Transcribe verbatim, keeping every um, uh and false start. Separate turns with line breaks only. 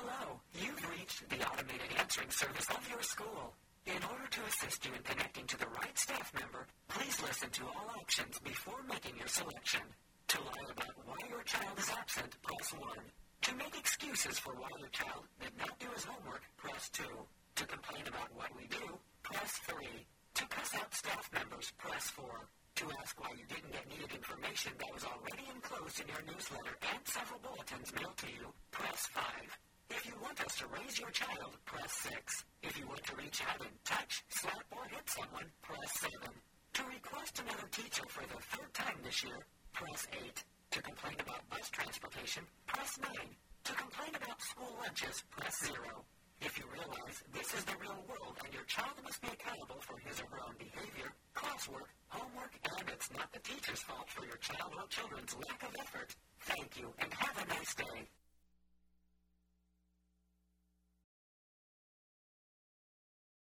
Hello, you've reached the automated answering service of your school. In order to assist you in connecting to the right staff member, please listen to all options before making your selection. To lie about why your child is absent, press one. To make excuses for why your child did not do his homework, press two. To complain about what we do, press three. To cuss out staff members, press four. To ask why you didn't get needed information that was already enclosed in your newsletter and several bulletins mailed to you, press five. If you want us to raise your child, press six. If you want to reach out and touch, slap, or hit someone, press seven. To request another teacher for the third time this year, press eight. To complain about bus transportation, press nine. To complain about school lunches, press zero. If you realize this is the real world and your child must be accountable for his or her own behavior, classwork, homework, and it's not the teacher's fault for your child or children's lack of effort, thank you and have